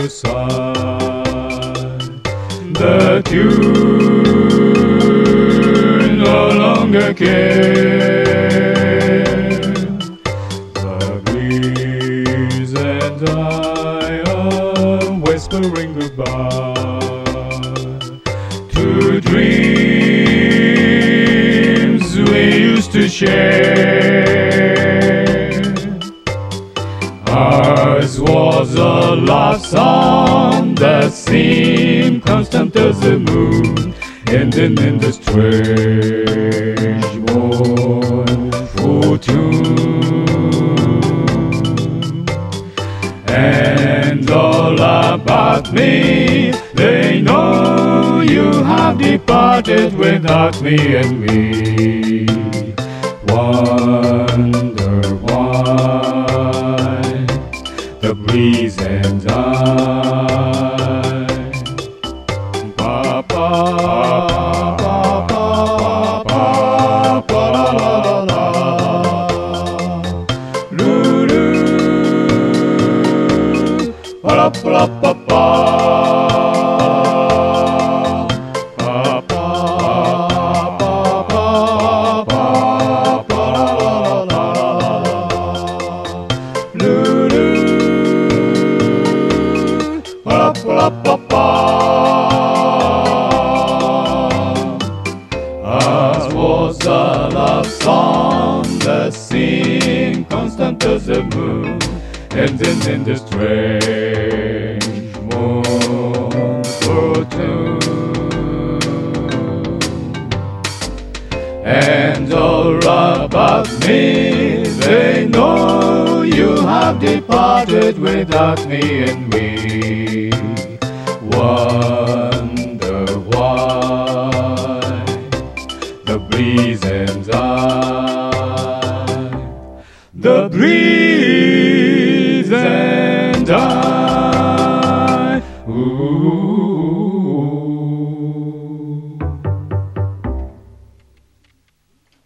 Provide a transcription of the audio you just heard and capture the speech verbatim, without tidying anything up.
the sun. The tune no longer cares. The breeze and I are whispering goodbye to dreams we used to share. Ours was a love song that seemed constant as the moon, ending in the strange mournful tune. And all about me, they know you have departed without me, and we wonder why the breeze and I. Ba, ba, ba, ba, ba, ba, la, la, la, la. Lulu, ba, la, ba, ba, ba. Ours was a love song that seemed constant as the moon, ending in the strange mournful tune. And all about me, they know you have departed without me, and we wonder why the breeze and I, the breeze and I, ooh.